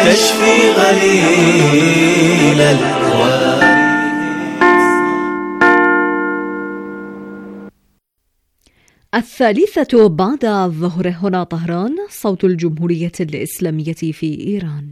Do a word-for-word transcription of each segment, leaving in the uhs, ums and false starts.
تشفي غليل الأهوال. الثالثة بعد الظهر، هنا طهران، صوت الجمهورية الإسلامية في إيران.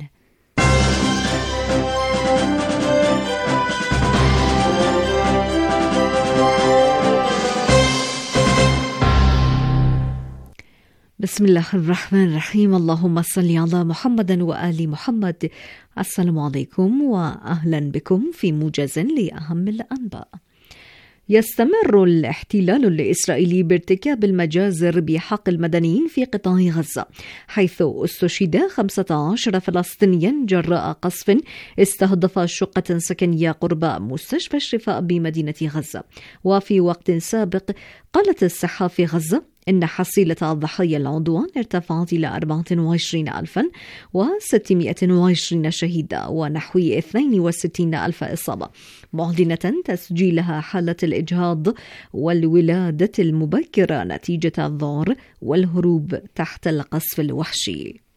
بسم الله الرحمن الرحيم. اللهم صل على محمد وآل محمد. السلام عليكم وأهلا بكم في موجز لأهم الأنباء. يستمر الاحتلال الإسرائيلي بارتكاب المجازر بحق المدنيين في قطاع غزة، حيث استشهد خمسة عشر فلسطينيا جراء قصف استهدف شقة سكنية قرب مستشفى الشفاء بمدينة غزة. وفي وقت سابق قالت الصحة في غزة إن حصيلة ضحايا العدوان ارتفعت إلى أربعة وعشرين ألفا وستمائة وعشرين شهيدا ونحو اثنين وستين ألف إصابة، معلنة تسجيلها حالة الإجهاض والولادة المبكرة نتيجة الذعر والهروب تحت القصف الوحشي.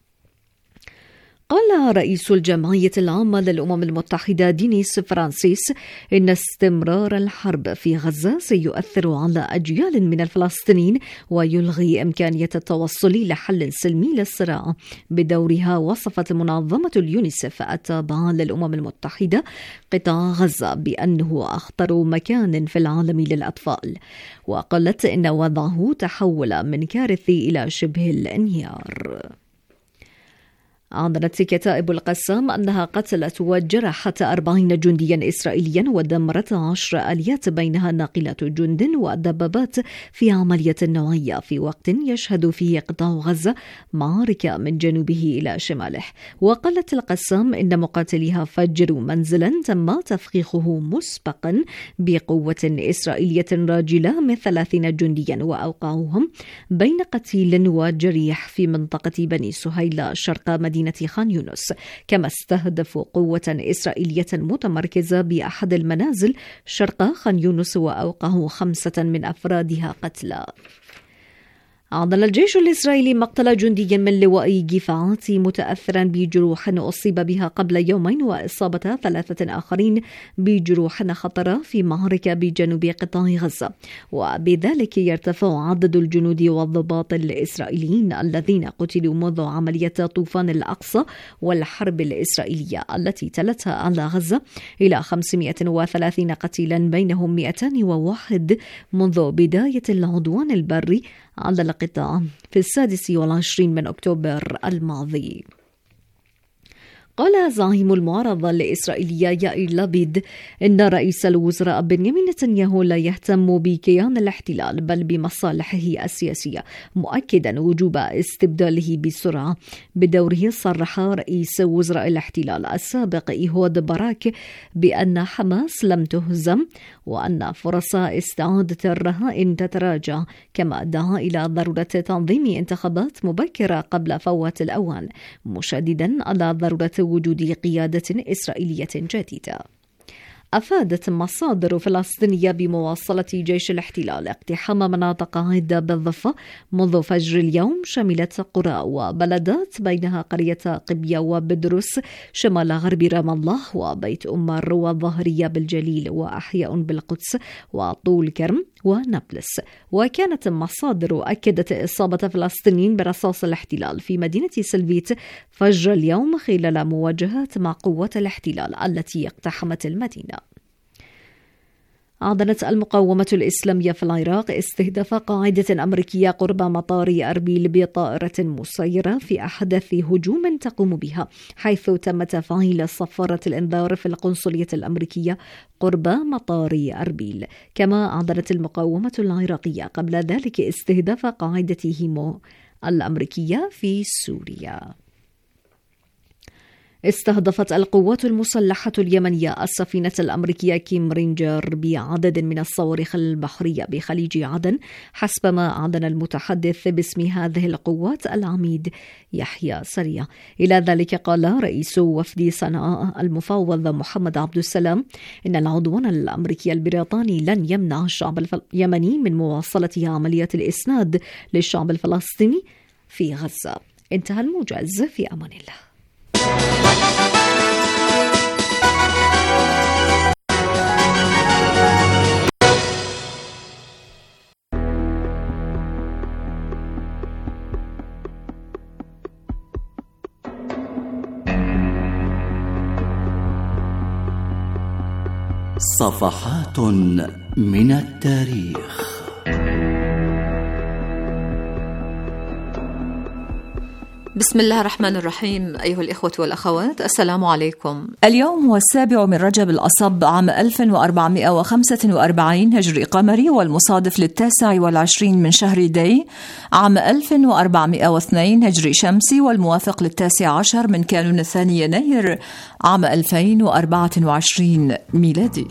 قال رئيس الجمعية العامة للأمم المتحدة دينيس فرانسيس إن استمرار الحرب في غزة سيؤثر على أجيال من الفلسطينيين ويلغي إمكانية التوصل لحل سلمي للصراع. بدورها وصفت منظمة اليونيسف التابعة للأمم المتحدة قطاع غزة بأنه أخطر مكان في العالم للأطفال، وقالت إن وضعه تحول من كارثي إلى شبه الانهيار. أعلنت كتائب القسام أنها قتلت وجرحت أربعين جنديا إسرائيليا ودمرت عشر آليات بينها ناقلات جند ودبابات في عملية نوعية في وقت يشهد فيه قطاع غزة معركة من جنوبه إلى شماله. وقالت القسام إن مقاتليها فجروا منزلا تم تفخيخه مسبقا بقوة إسرائيلية راجلة من ثلاثين جنديا وأوقعوهم بين قتيل وجريح في منطقة بني سهيل شرق مدينة مدينة خان يونس. كما استهدفوا قوة إسرائيلية متمركزة بأحد المنازل شرق خان يونس وأوقعوا خمسة من أفرادها قتلى. أعلن الجيش الإسرائيلي مقتل جندي من لواء جفاعات متأثرا بجروح أصيب بها قبل يومين وإصابة ثلاثة آخرين بجروح خطرة في معركة بجنوب قطاع غزة، وبذلك يرتفع عدد الجنود والضباط الإسرائيليين الذين قتلوا منذ عملية طوفان الأقصى والحرب الإسرائيلية التي تلتها على غزة إلى خمسمائة وثلاثين قتيلا، بينهم مئتين وواحد منذ بداية العدوان البري على القطاع في السادس والعشرين من أكتوبر الماضي. قال زعيم المعارضة الإسرائيلية يائير لابيد إن رئيس الوزراء بنيامين نتنياهو لا يهتم بكيان الاحتلال بل بمصالحه السياسية، مؤكدا وجوب استبداله بسرعة. بدوره صرح رئيس وزراء الاحتلال السابق إيهود باراك بأن حماس لم تهزم وأن فرص استعادة الرهائن تتراجع، كما دعا إلى ضرورة تنظيم انتخابات مبكرة قبل فوات الأوان، مشددا على ضرورة وجود قيادة إسرائيلية جديدة. أفادت مصادر فلسطينية بمواصلة جيش الاحتلال اقتحام مناطق عدة بالضفة منذ فجر اليوم، شملت قرى وبلدات بينها قرية قبية وبدرس شمال غرب رام الله وبيت أمر والظهرية بالجليل وأحياء بالقدس وطول كرم ونابلس. وكانت مصادر أكدت إصابة فلسطينيين برصاص الاحتلال في مدينة سلفيت فجر اليوم خلال مواجهات مع قوات الاحتلال التي اقتحمت المدينة. أعلنت المقاومة الإسلامية في العراق استهداف قاعدة أمريكية قرب مطار أربيل بطائرة مسيرة في أحدث هجوم تقوم بها، حيث تم تفعيل صفارة الإنذار في القنصلية الأمريكية قرب مطار أربيل. كما أعلنت المقاومة العراقية قبل ذلك استهداف قاعدة هيمو الأمريكية في سوريا. استهدفت القوات المسلحة اليمنية السفينة الأمريكية كيم رينجر بعدد من الصواريخ البحرية بخليج عدن، حسب ما أعلن المتحدث باسم هذه القوات العميد يحيى سريع. إلى ذلك قال رئيس وفد صنعاء المفوض محمد عبد السلام إن العدوان الأمريكي البريطاني لن يمنع الشعب اليمني من مواصلة عملية الإسناد للشعب الفلسطيني في غزة. انتهى الموجز، في أمان الله. صفحات من التاريخ. بسم الله الرحمن الرحيم. أيها الإخوة والأخوات، السلام عليكم. اليوم هو السابع من رجب الأصب عام ألف وأربعمائة وخمسة وأربعين هجري قمري، والمصادف للتاسع والعشرين من شهر دي عام ألف وأربعمائة واثنين هجري شمسي، والموافق للتاسع عشر من كانون الثاني يناير عام ألفين وأربعة وعشرين ميلادي.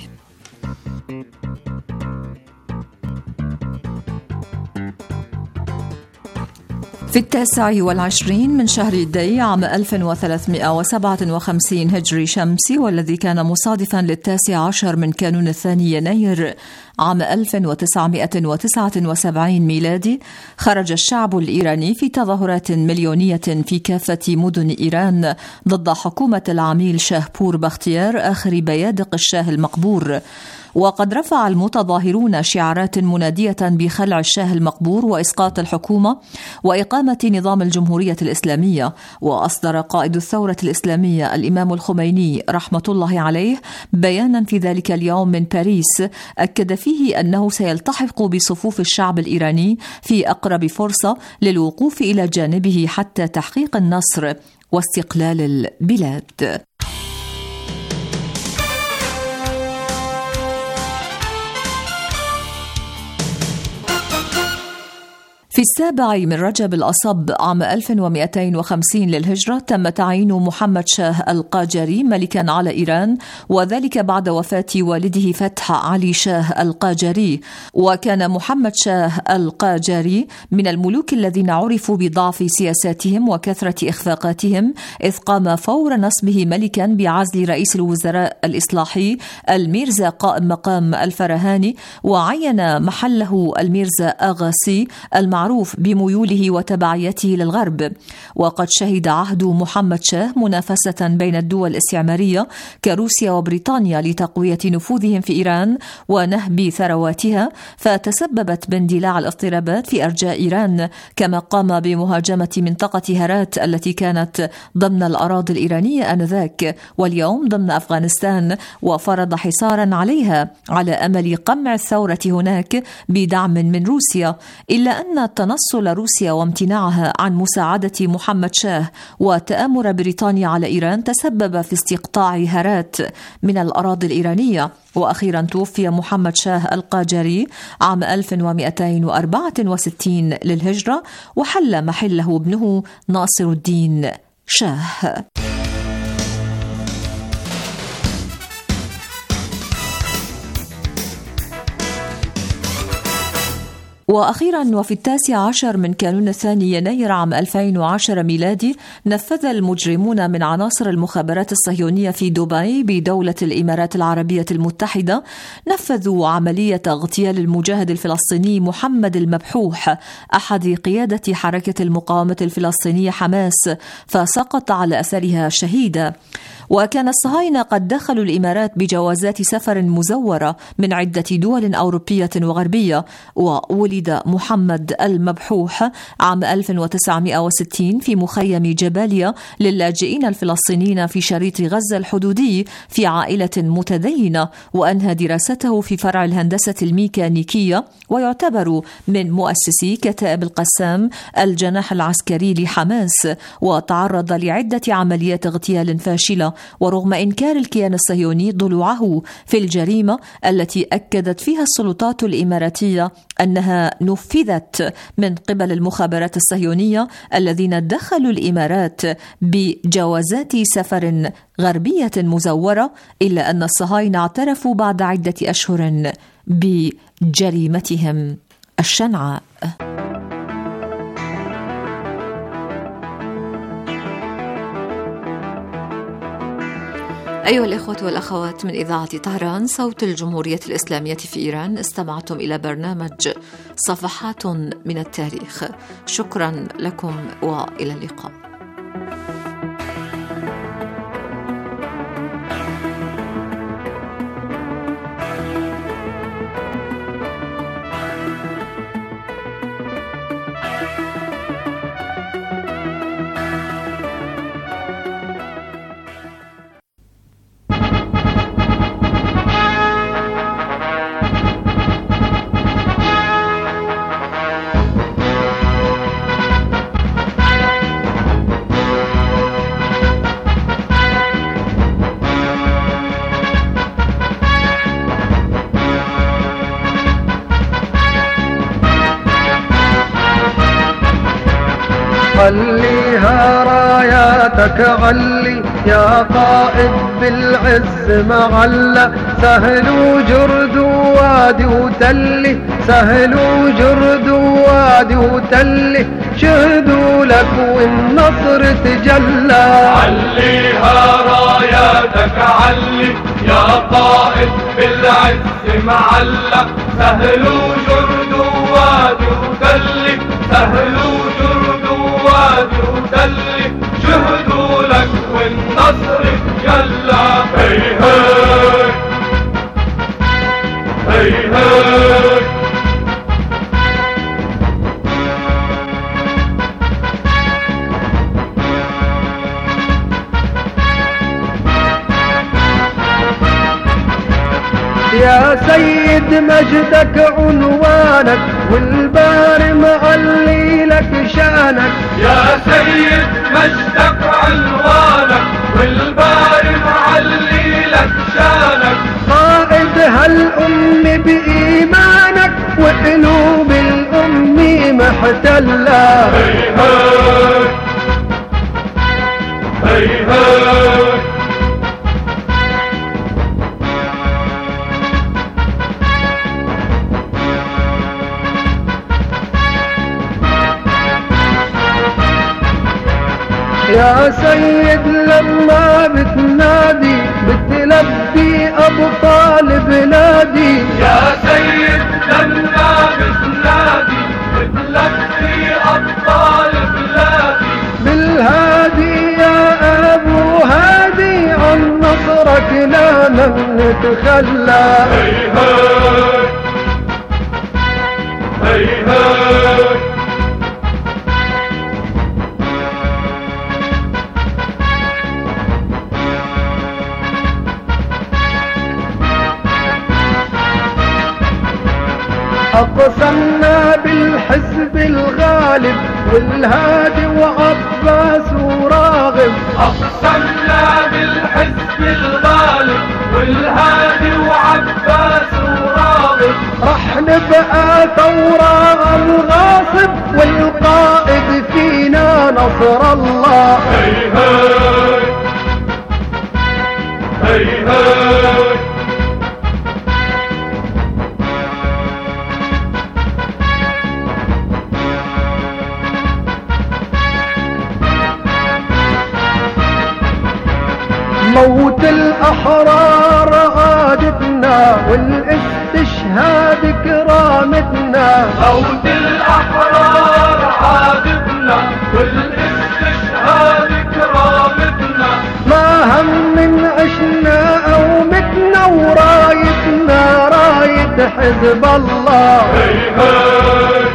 في التاسع والعشرين من شهر دي عام ألف وثلاثمائة وسبعة وخمسين هجري شمسي، والذي كان مصادفا للتاسع عشر من كانون الثاني يناير عام ألف وتسعمائة وتسعة وسبعين ميلادي، خرج الشعب الإيراني في تظاهرات مليونية في كافة مدن إيران ضد حكومة العميل شاهبور بختيار آخر بيادق الشاه المقبور. وقد رفع المتظاهرون شعارات منادية بخلع الشاه المقبور وإسقاط الحكومة وإقامة نظام الجمهورية الإسلامية. وأصدر قائد الثورة الإسلامية الإمام الخميني رحمة الله عليه بيانا في ذلك اليوم من باريس أكد فيه أنه سيلتحق بصفوف الشعب الإيراني في أقرب فرصة للوقوف إلى جانبه حتى تحقيق النصر واستقلال البلاد. في السابع من رجب الأصب عام ألف ومئتين وخمسين للهجرة تم تعيين محمد شاه القاجري ملكا على إيران، وذلك بعد وفاة والده فتح علي شاه القاجري. وكان محمد شاه القاجري من الملوك الذين عرفوا بضعف سياساتهم وكثرة إخفاقاتهم، إذ قام فور نصبه ملكا بعزل رئيس الوزراء الإصلاحي الميرزا قائم مقام الفرهاني، وعين محله الميرزا آغاسي المعروف معروف بميوله وتبعيته للغرب. وقد شهد عهد محمد شاه منافسة بين الدول الاستعمارية كروسيا وبريطانيا لتقوية نفوذهم في إيران ونهب ثرواتها، فتسببت باندلاع الاضطرابات في أرجاء إيران، كما قام بمهاجمة منطقة هرات التي كانت ضمن الأراضي الإيرانية آنذاك واليوم ضمن أفغانستان، وفرض حصارا عليها على أمل قمع الثورة هناك بدعم من روسيا. إلا أن تنصل روسيا وامتناعها عن مساعدة محمد شاه وتآمر بريطانيا على إيران تسبب في استقطاع هرات من الأراضي الإيرانية. وأخيرا توفي محمد شاه القاجري عام ألف ومئتين وأربعة وستين للهجرة، وحل محله ابنه ناصر الدين شاه. وأخيرا وفي التاسع عشر من كانون الثاني يناير عام ألفين وعشرة ميلادي، نفذ المجرمون من عناصر المخابرات الصهيونية في دبي بدولة الإمارات العربية المتحدة نفذوا عملية اغتيال المجاهد الفلسطيني محمد المبحوح أحد قيادة حركة المقاومة الفلسطينية حماس، فسقط على أثرها شهيدا. وكان الصهاينة قد دخلوا الإمارات بجوازات سفر مزورة من عدة دول أوروبية وغربية. وولد محمد المبحوح عام ألف وتسعمائة وستين في مخيم جباليا للاجئين الفلسطينيين في شريط غزة الحدودي في عائلة متدينة، وأنهى دراسته في فرع الهندسة الميكانيكية، ويعتبر من مؤسسي كتائب القسام الجناح العسكري لحماس، وتعرض لعدة عمليات اغتيال فاشلة، ورغم إنكار الكيان الصهيوني ضلوعه في الجريمة التي أكدت فيها السلطات الإماراتية أنها نفذت من قبل المخابرات الصهيونية الذين دخلوا الإمارات بجوازات سفر غربية مزورة، إلا أن الصهاينة اعترفوا بعد عدة أشهر بجريمتهم الشنعاء. أيها الإخوة والأخوات، من إذاعة طهران صوت الجمهورية الإسلامية في إيران، استمعتم إلى برنامج صفحات من التاريخ. شكرا لكم وإلى اللقاء. عليها راياتك علي يا قائد بالعز معلى، سهل وجرد ووادي وتلي، سهل وجرد ووادي وتلي، شهدوا لك والنصر تجلى. عليها راياتك علي يا قائد بالعز معلى، سهل وجرد ووادي وتلي، سهل وجرد ووادي وتلي، شهدوا لك والنصر تجلى. هي هي هي هي يا سيد مجدك عنوانك والباري معلي لك شانك، يا سيد مجدك عنوانك والباري معلي لك شانك، قائد هالأم بإيمانك وقلوب الأم محتلة. هي هي هي هي يا سيد لما بتنادي بتلبي أبطال بلادي، يا سيد لما بتنادي بتلبي أبطال بلادي، بالهادي يا أبو هادي عن نصرك لا نتخلى. هي هي هي هي أقسمنا بالحزب الغالب والهادي وعباس وراغب، أقسمنا بالحزب الغالب والهادي وعباس وراغب، رح نبقى ثورة الغاصب والقائد فينا نصر الله. هي هي هي هي موت الأحرار عادتنا والاستشهاد كرامتنا، موت الأحرار عادتنا والاستشهاد كرامتنا، ما هم من عشنا أو متنا ورايتنا راية حزب الله. هي هي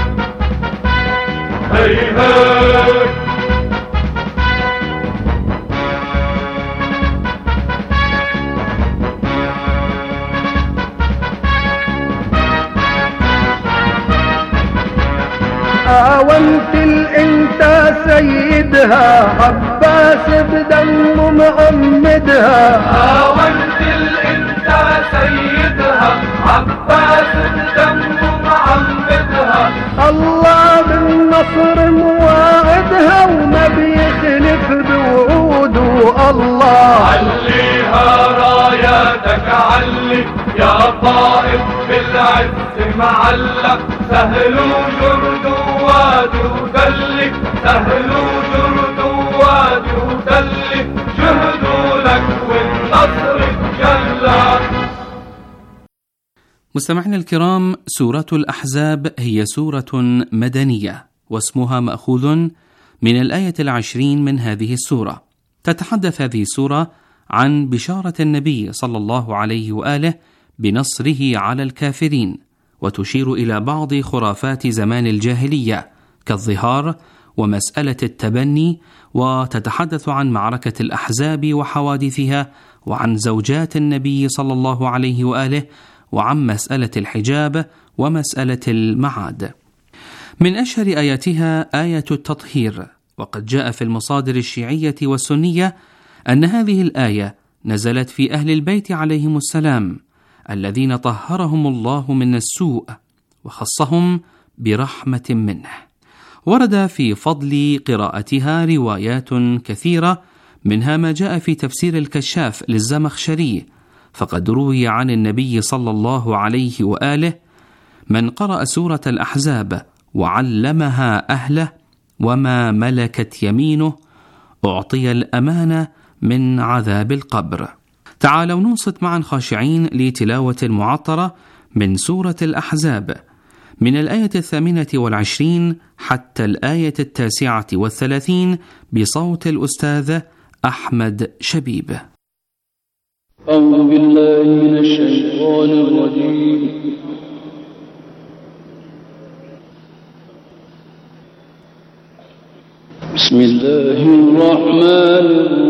هي هي آونت الانت سيدها عباس بدم معمدها، آونت الانت سيدها عباس بدم معمدها، الله بالنصر مواعدها وما بيخلف بوعوده الله. عليها راياتك علي يا قائد بالعز معلق، سهل وجرد ووادي وتلي، سهل وجرد ووادي وتلي، شهدوا لك والنصر تجلى. مستمعينا الكرام، سورة الأحزاب هي سورة مدنية، واسمها مأخوذ من الآية العشرين من هذه السورة. تتحدث هذه السورة عن بشارة النبي صلى الله عليه وآله بنصره على الكافرين، وتشير إلى بعض خرافات زمان الجاهلية كالظهار ومسألة التبني، وتتحدث عن معركة الأحزاب وحوادثها، وعن زوجات النبي صلى الله عليه وآله، وعن مسألة الحجاب ومسألة المعاد. من أشهر آياتها آية التطهير، وقد جاء في المصادر الشيعية والسنية أن هذه الآية نزلت في أهل البيت عليهم السلام الذين طهرهم الله من السوء وخصهم برحمة منه. ورد في فضل قراءتها روايات كثيرة، منها ما جاء في تفسير الكشاف للزمخشري، فقد روي عن النبي صلى الله عليه وآله: من قرأ سورة الأحزاب وعلمها أهله وما ملكت يمينه أعطي الأمانة من عذاب القبر. تعالوا ننصت معا خاشعين لتلاوة معطرة من سورة الأحزاب من الآية الثامنة والعشرين حتى الآية التاسعة والثلاثين بصوت الأستاذ أحمد شبيب. أعوذ بالله من الشيطان الرجيم. بسم الله الرحمن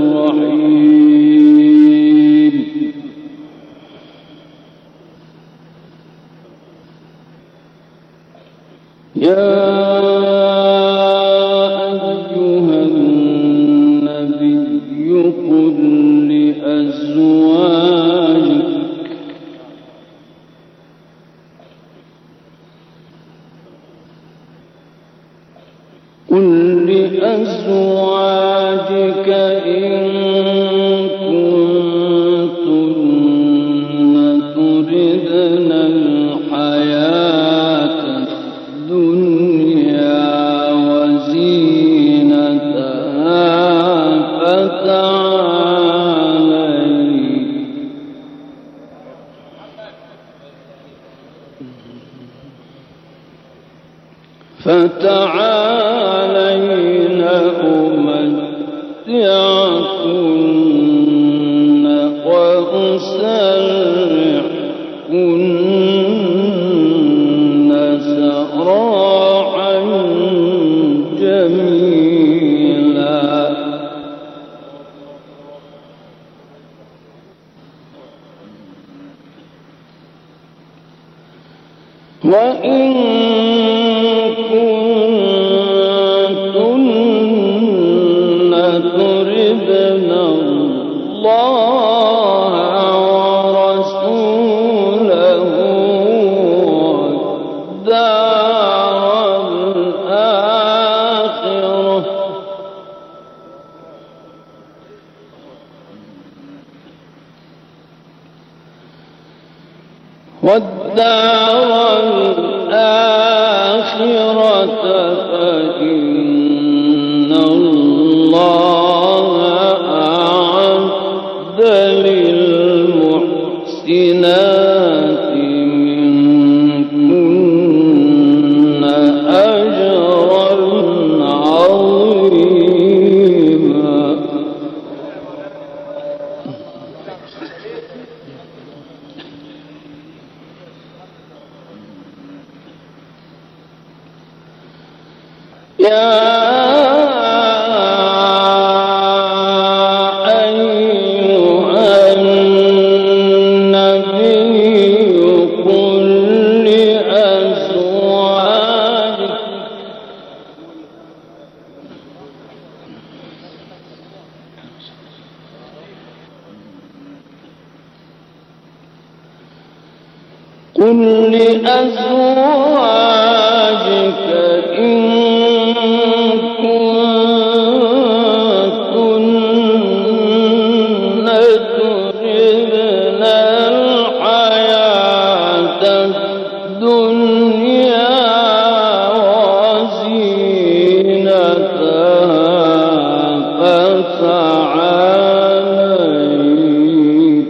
الرحيم. يا أيها النبي قل لأزواجك قل لأزواجك إن كنتن تردن الحياة الدنيا وزينتها فتعالين فتعالين أمتعكن وأسرحكن سراحا جميلا. وإن تردن الله ورسوله والدار الآخرة والدار الآخرة فإن الله أعد للمحسنات منكن أجرا عظيما. يا أيها النبي قل لأزواجك قل لأزواجك إن كنتن تردن الحياة الدنيا وزينتها فتعالين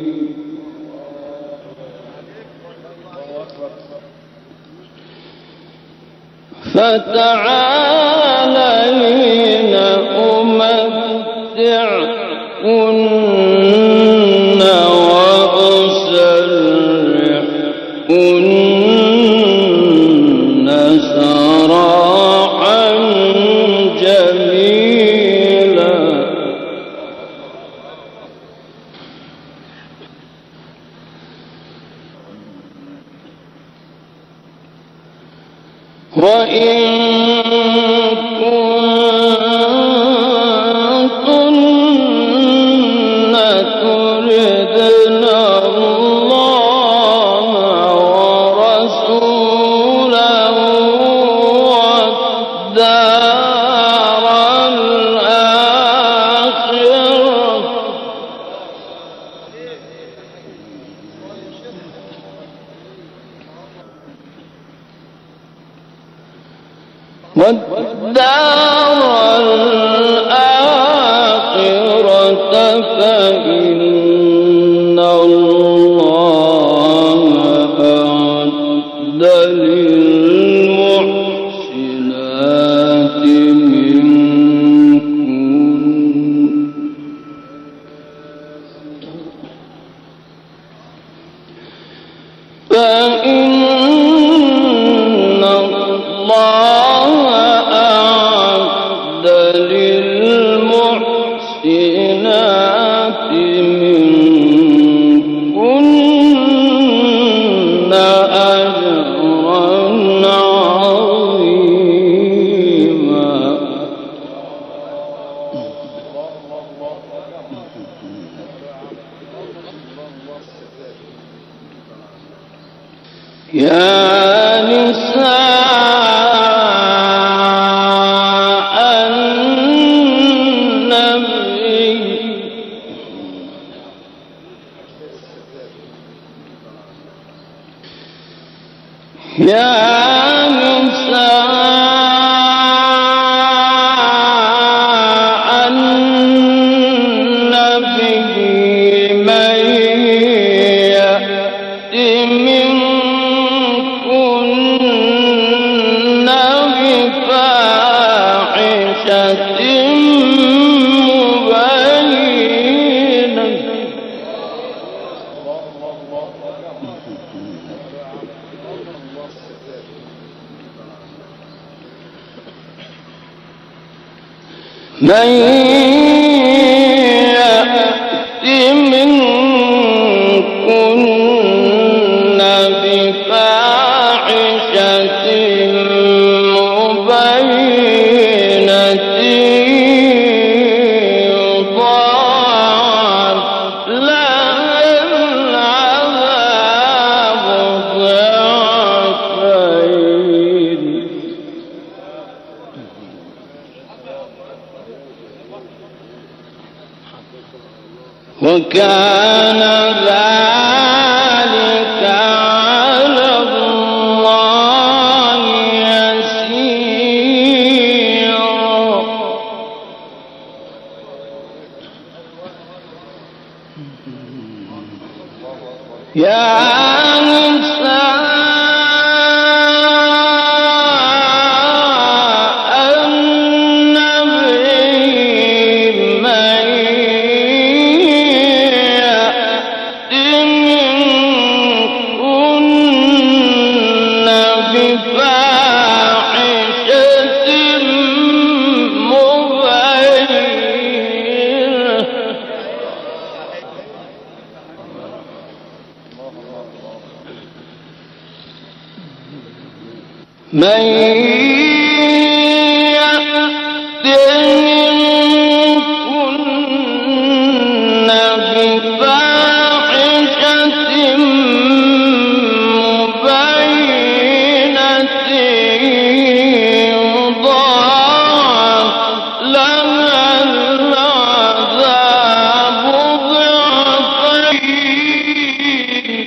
فتعالين أمتعكن وأسرحكن سراحا جميلا. وإن كنتن تردن الله ورسوله والدار الآخرة فإن الله أعد للمحسنات منكن فإن يا نساء النبي يا نساء النبي من يأتي منكن بفاحشة مبينة من يأتي منكن بفاحشة مبينة يضاعف لها العذاب ضعفين وكان ذلك على الله يسيرا يا نساء النبي من يأتي منكن بفاحشة مبينة من يأتي منكن بفاحشة مبينة يضاعف لها العذاب ضعفين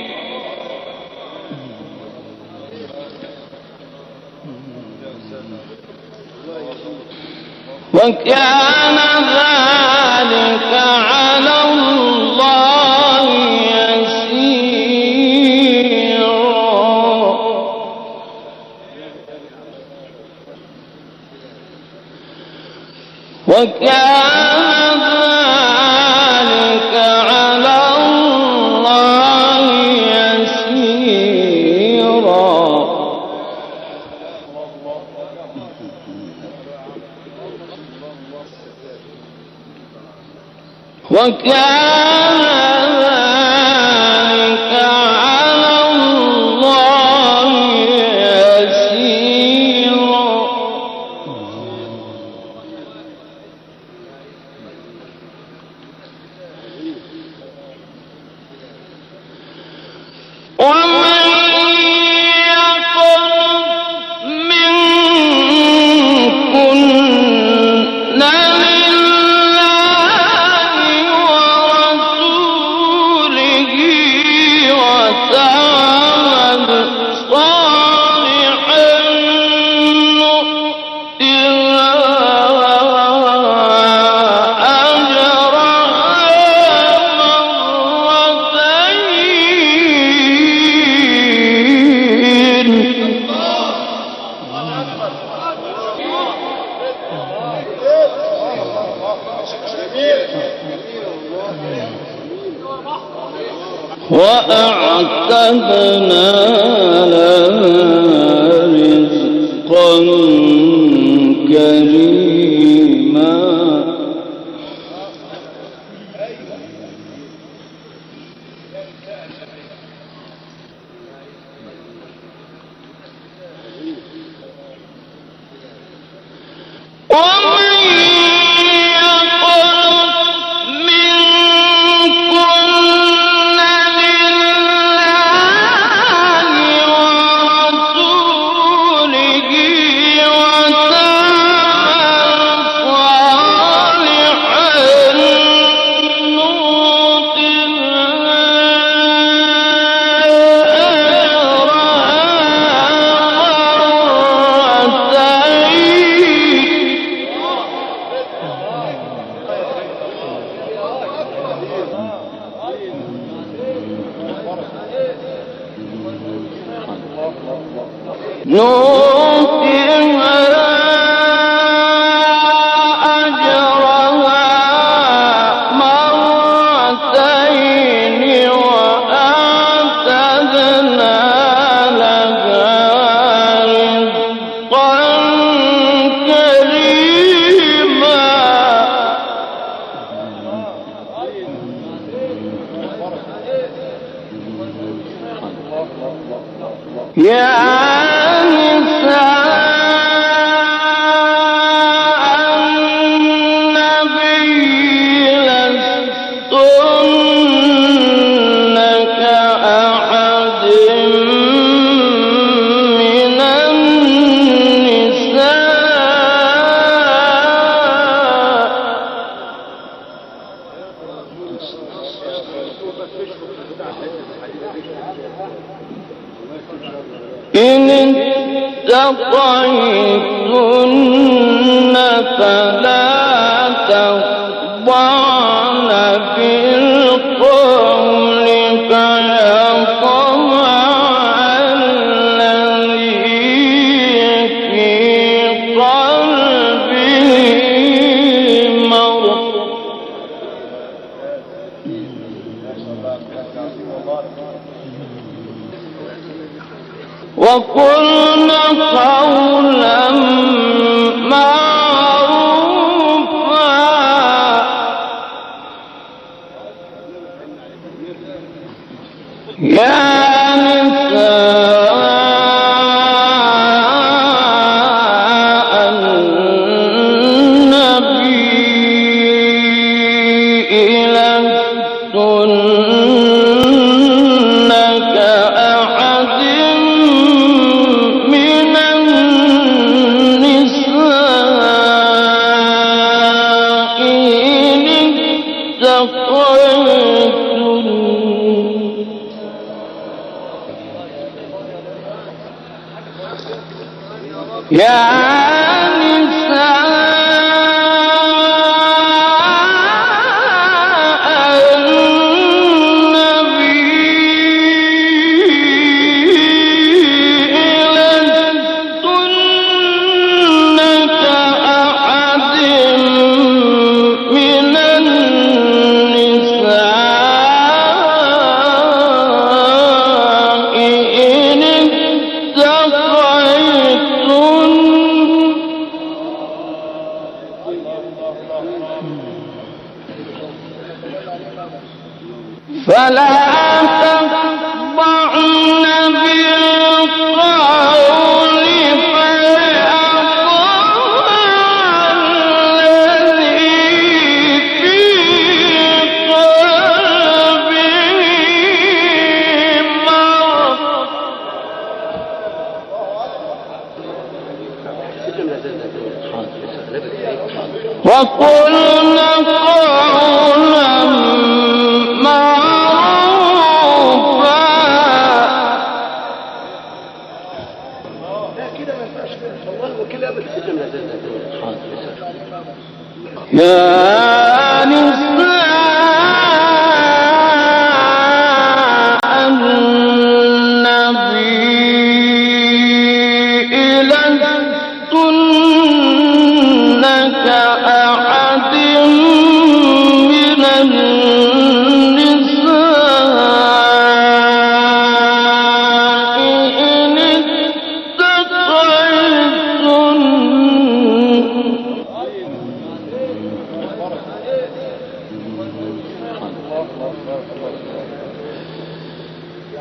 وكان ذلك على الله يسيرا وكان ذلك على الله يسيرا وكان ذلك على الله يسيرا ومن يقنط منكن وأعتدنا لها رزقا كريما إن اتقيتن فلا تخضعن بالقول فيطمع الذي في قلبه مرض وقلن قولا معروفا يا نساء النبي لستن كأحد من النساء إن اتقيتن يا فلا تخضعن بالقول فيطمع الذي في قلبه مرض وقلن قولا يا نساء النبي لستن كأحد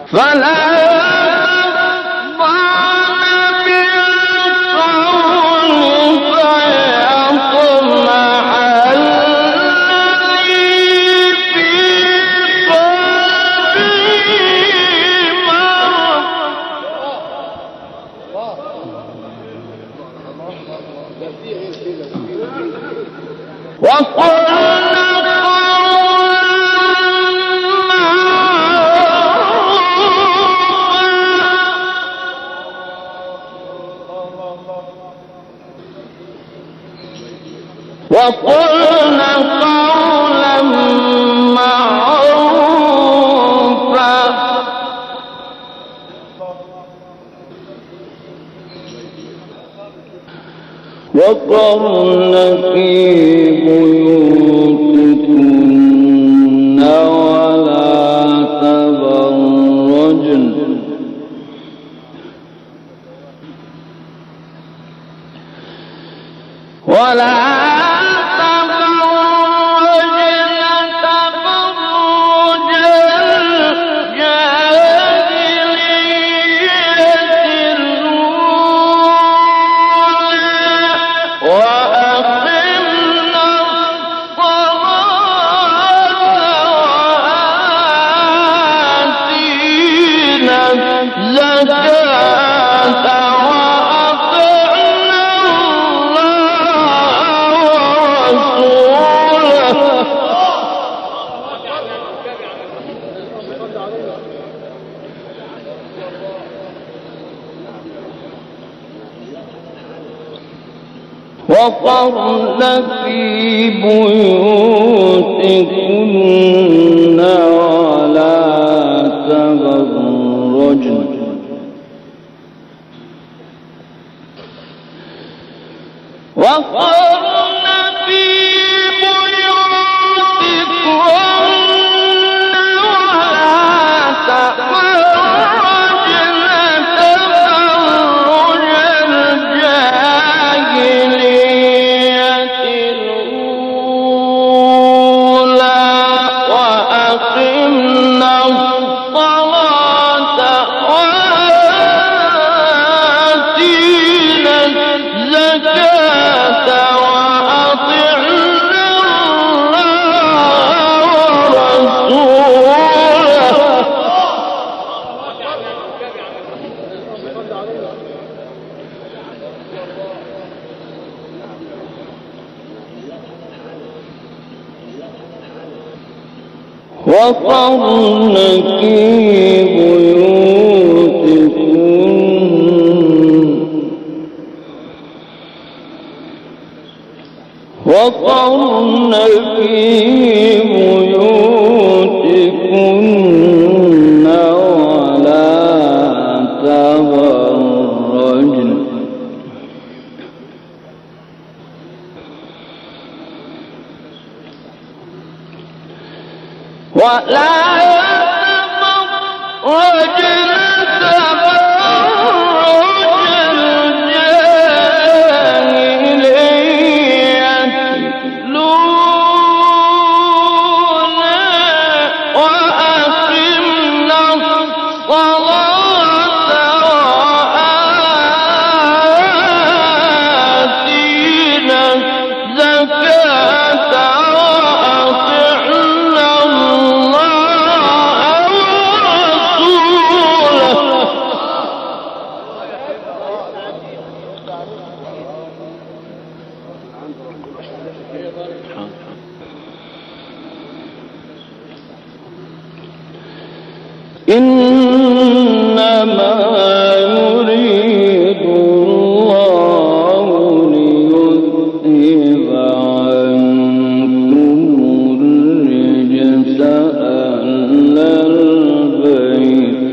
وقلنا قولا معروفا وقرن في بيوتكن ولا تبرجن ولا وقرن في بيوتكن ولا تبرجن وقرن في بيوتكن ولا تبرجن تبرج الجاهلية الأولى وأقمنا الصلاة وآتينا الزكاة وأطعنا الله ورسوله وقرن في بيوتكن وقرن في بيوتكن ولا تبرجن ولا تبرجن تبرج الجاهلية الأولى وأقمنا الصلاة وآتينا الزكاة وأطعنا الله ورسوله إنما يريد الله ليذهب عنكم الرجس أهل البيت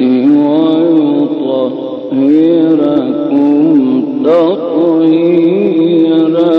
ويطهركم تطهيرا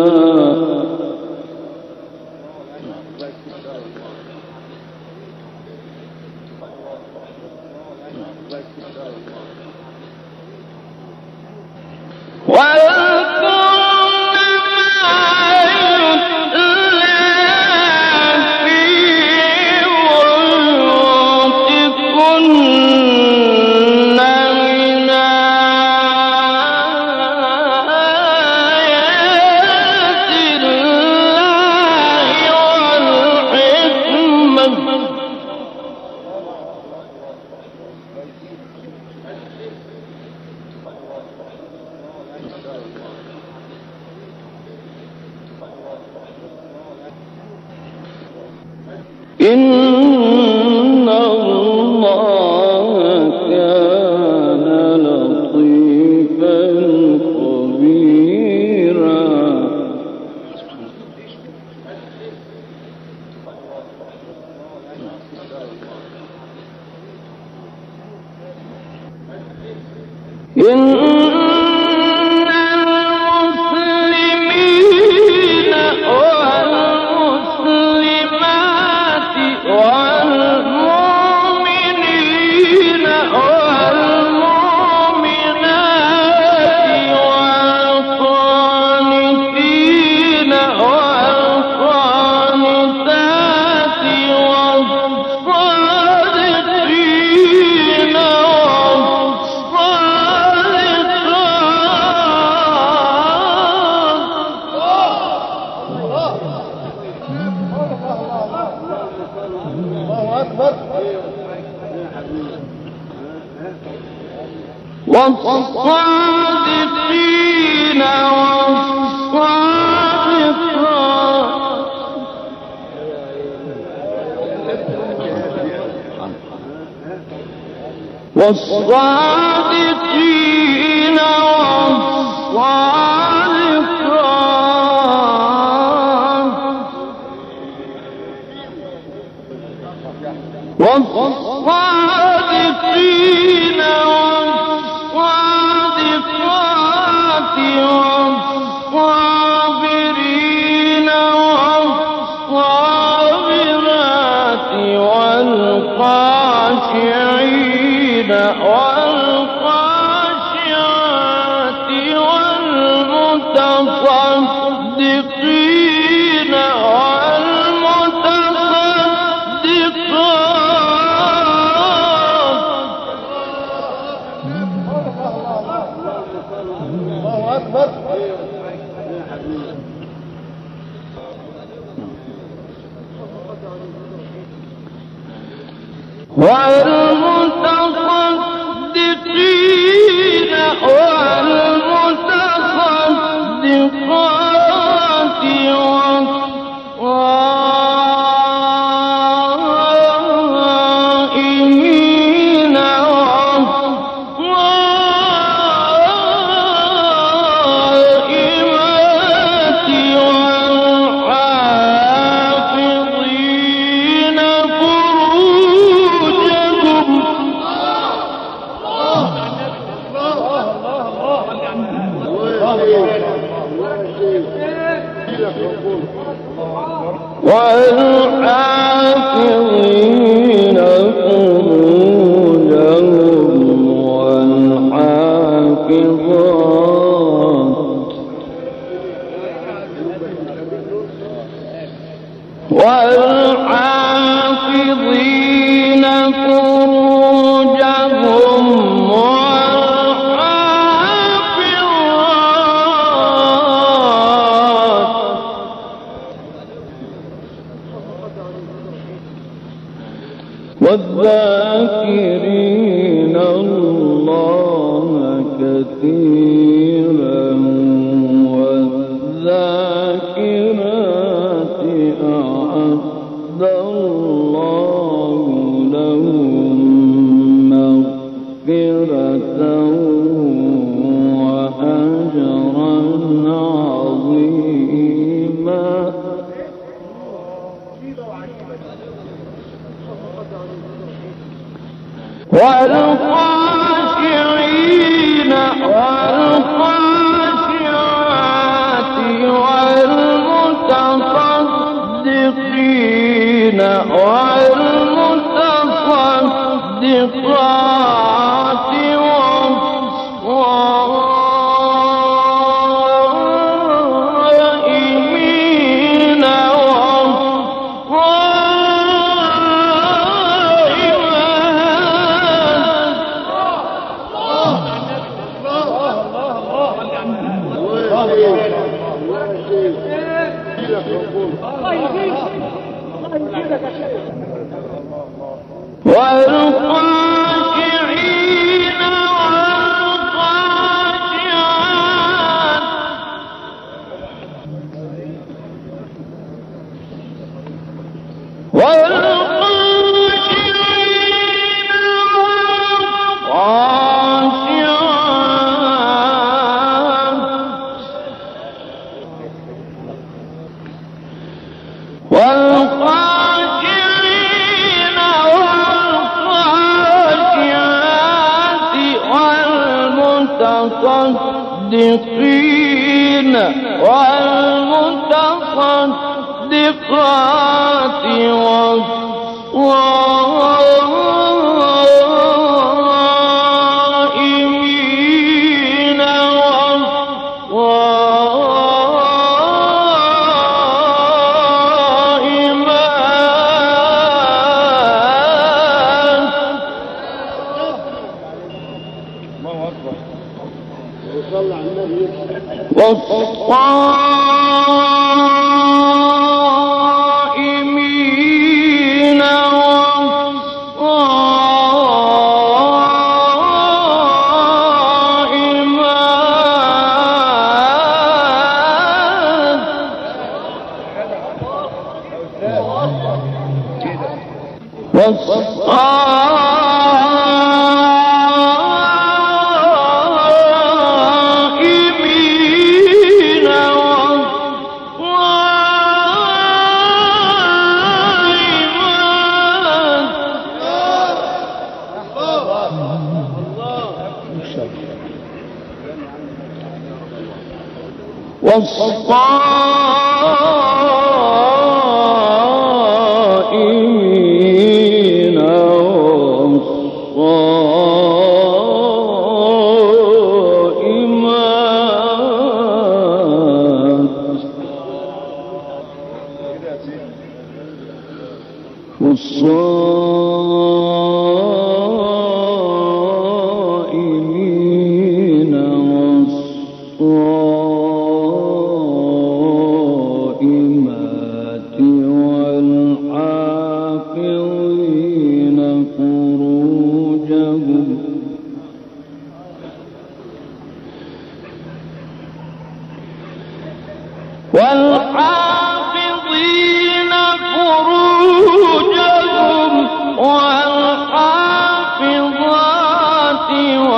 إن الله كان لطيفا خبيرا. إن والصادقين والصادقات والصادقين والصادقات والصادقين والصابرين والصابرات والخاشعين والخاشعات والمتصدقين والمتصدقين والمتصدقات والصائمين والصائمات والحافظين فروجهم والحافظين فروجهم والحافظات والحافظين فروجهم والذاكرين الله كثيرا والذاكرات أعد الله لهم مغفرة وأجرا عظيما. والخاشعين والخاشعات والمتصدقين والمتصدقات والصائمين والخاشعين والخاشعات والمتصدقين والمتصدقات والصائمين والصائمين والصائمين والصائمات والصائمين والصائمات والحافظين فروجهم والحافظين فروجهم والحافظات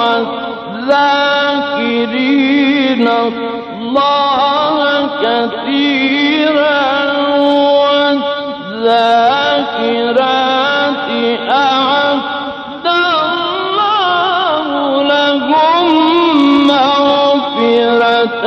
والذاكرين الله كثيرا والذاكرات أعد الله لهم مغفرة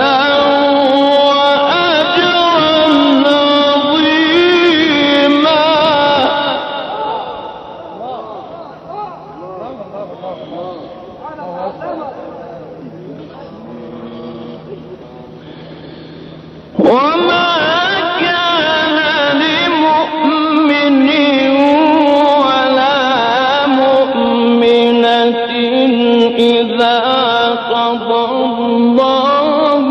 وما كان لمؤمن ولا مؤمنة إذا قضى الله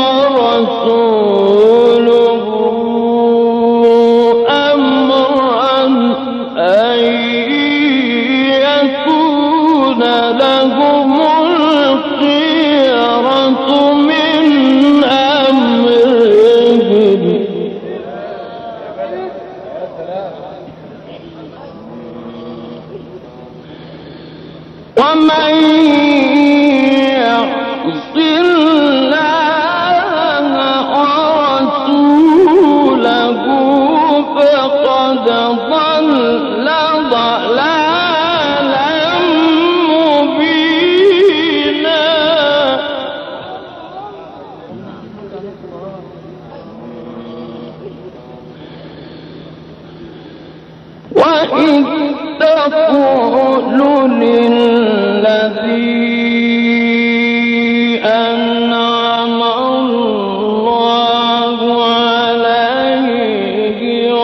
ورسوله أمرا أن يكون لهم الخيرة من أمرهم ومن يعص الله ورسوله فقد ضل ضلالا مبينا وإذ تقول للذي أنعم الله عليه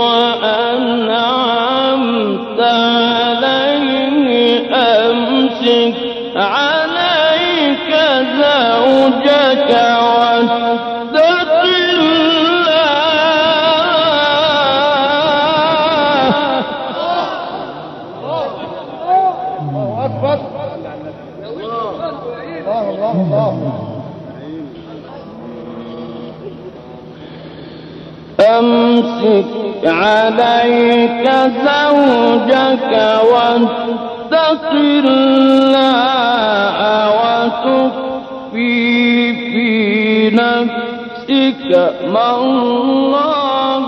وأنعمت عليه أمسك عليك زوجك واتق أمسك عليك زوجك واتق الله وتخفي في نفسك ما الله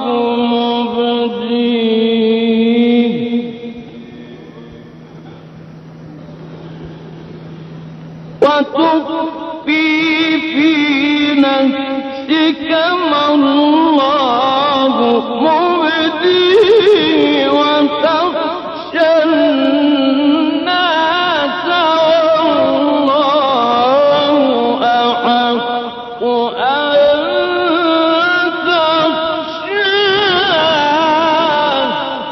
مبديه وتخفي نفسك ما الله مبديه وتخشى الناس والله أحق أن تخشاه.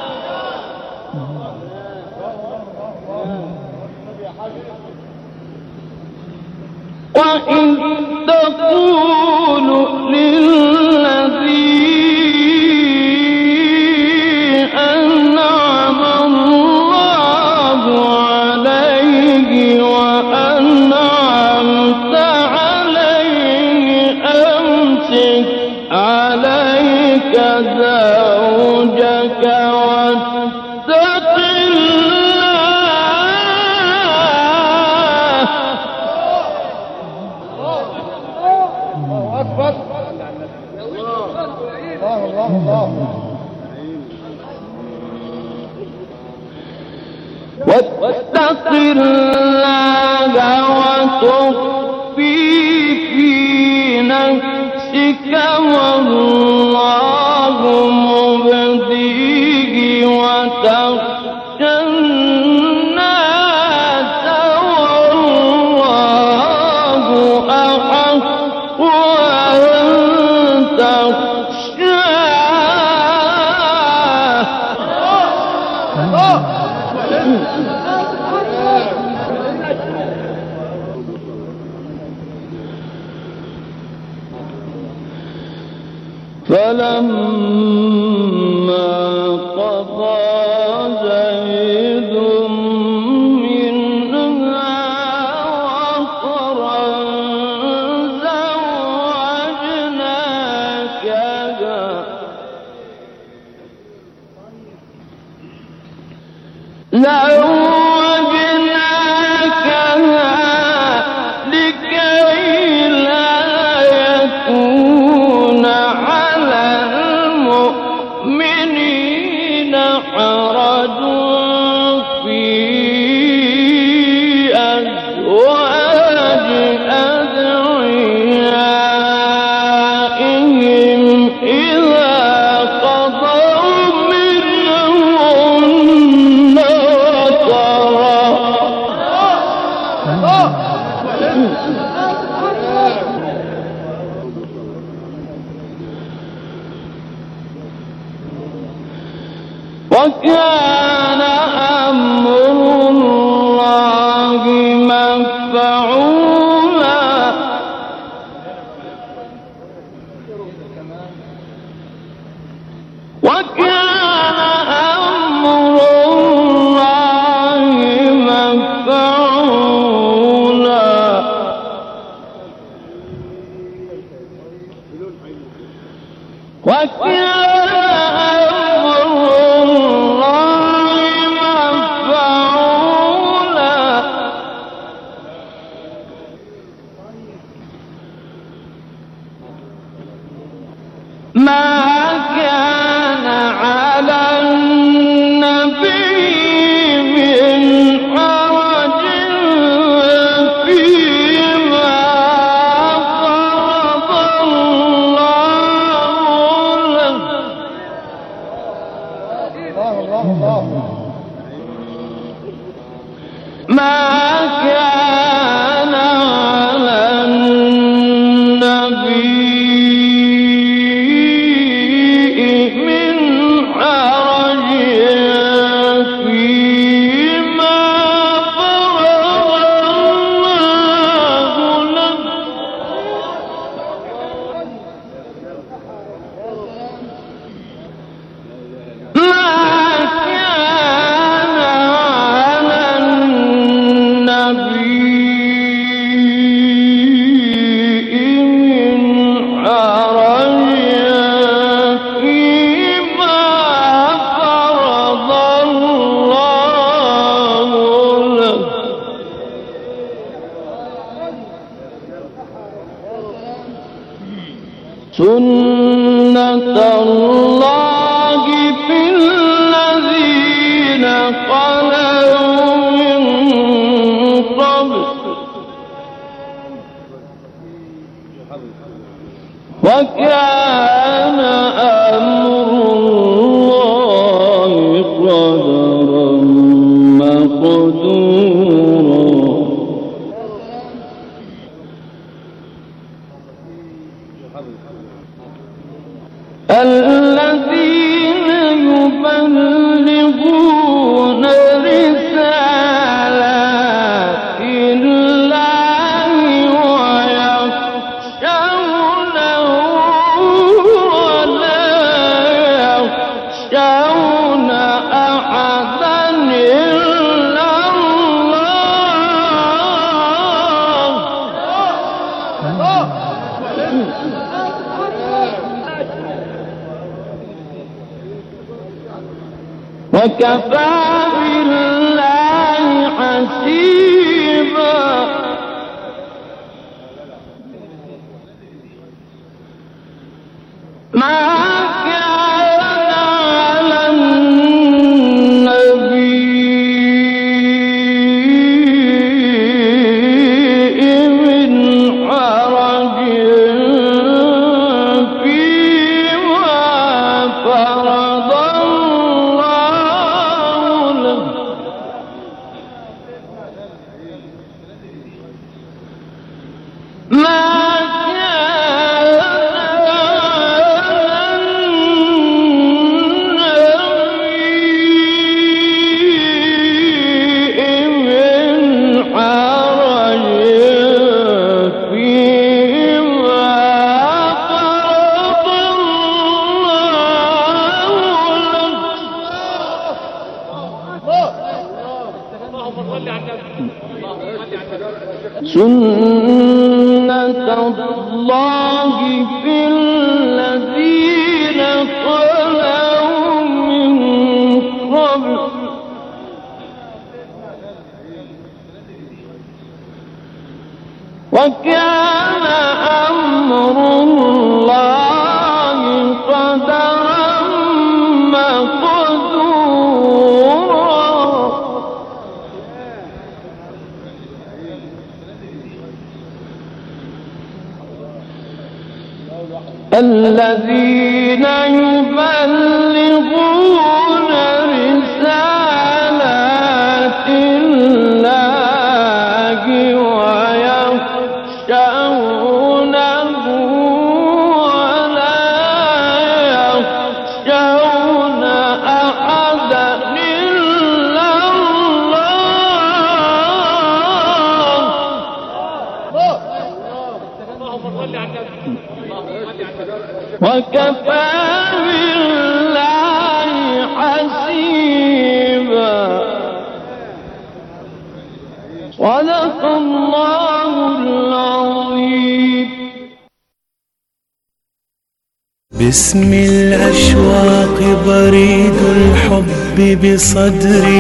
وإن تقول للذي أنعم الله عليه وأنعمت عليه أمسك عليك زوجك واتق واتق الله وتخفي في نفسك والله مبديه وتخشى الناس والله أحق أن تخشاه. فلما قضى زيد منها وطرا زوجناكها لكي لا يكون على المؤمنين حرج في أزواج أدعيائهم إذا قضوا منهن وطرا. وكان أمر الله مفعولا. وكان أمر الله مفعولا. وكان ما كان على النبي من حرج فيما فرض الله له. ما كان على النبي سنة الله في الذين خلوا من قبل وكان أمر الله قدرا مقدورا. الذين يبلغون رسالات الله ويخشونه ولا يخشون أحدا إلا الله. وكفى بالله حسيبا. ما كان على النبي من حرج فيما فرض سنة الله في الذين خلوا من قبل وكان أمر الله قدرا مقدورا. الذين يبلغون رسالات الله ويخشونه ولا يخشون أحدا إلا الله. وكفى بالله حسيبا. صدق الله العظيم. باسم الأشواق بريد الحب بصدري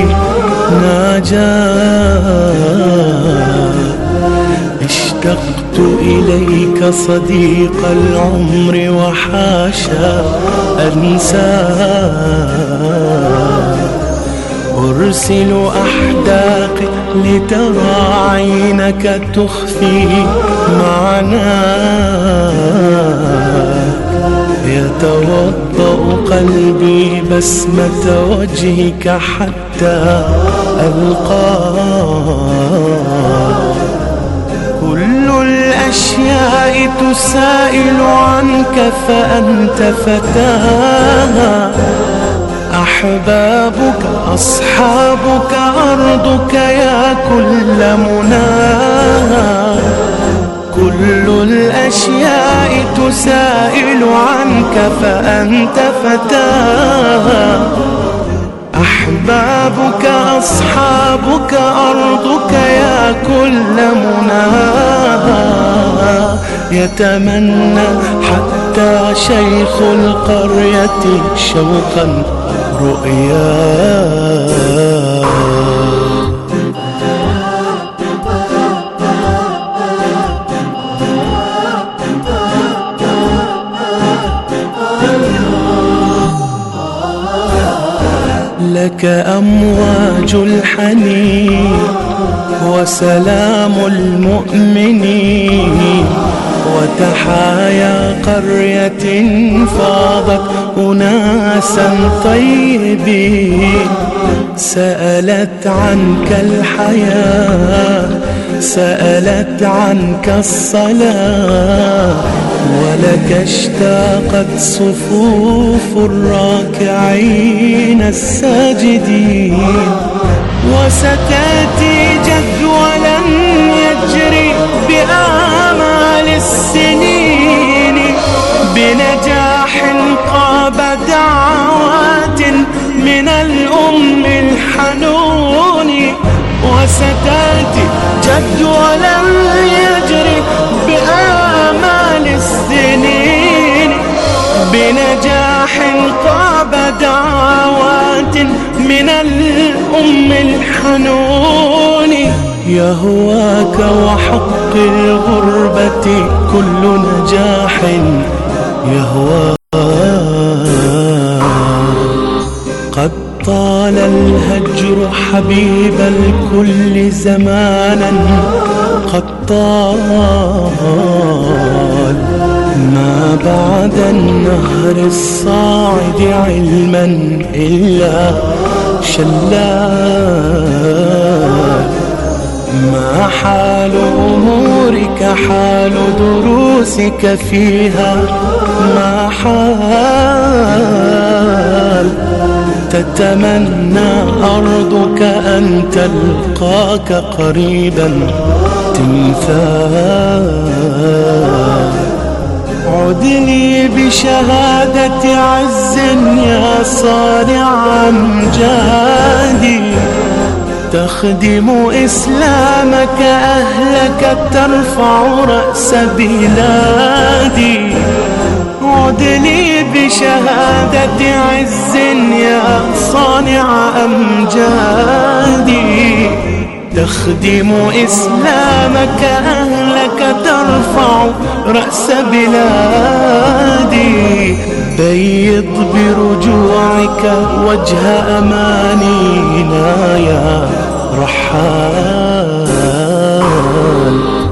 ناجاه. اشتقت إليك صديق العمر وحاشا أنساك. أرسل أحداقي لترى عينك تخفي معناك. يتوضأ قلبي بسمة وجهك حتى ألقاك. كل الأشياء تسائل عنك فأنت فتاها. أحبابك أصحابك أرضك يا كل مناها. كل الأشياء تسائل عنك فأنت فتاها. أحبابك أصحابك أرضك يا كل مناها. يتمنى حتى شيخ القرية شوقا رؤيا. لك أمواج الحنين وسلام المؤمنين وتحايا قرية فاضت أناسا طيبين، سألت عنك الحياة، سألت عنك الصلاة، ولك اشتاقت صفوف الراكعين الساجدين. وستأتي جدولا يجري بآمال السنين، بنجاح قاب دعوات من الأم الحنون. وستأتي جدولا يجري بآمال السنين، بنجاح قاب دعوات من الأم الحنون. يهواك وحق الغربة كل نجاح يهواك. قد طال الهجر حبيب الكل زمانا، قد طال ما بعد النهر الصاعد علما إلا شلال. ما حال أمورك حال دروسك فيها، ما حال تتمنى أرضك أن تلقاك قريبا تمثال. عد لي بشهادة عز يا صانع أمجادي، تخدم إسلامك أهلك ترفع رأس بلادي. عد لي بشهادة عز يا صانع أمجادي، تخدم إسلامك أهلك ترفع رأس بلادي. بيض برجوعك وجه أمانينا يا رحال.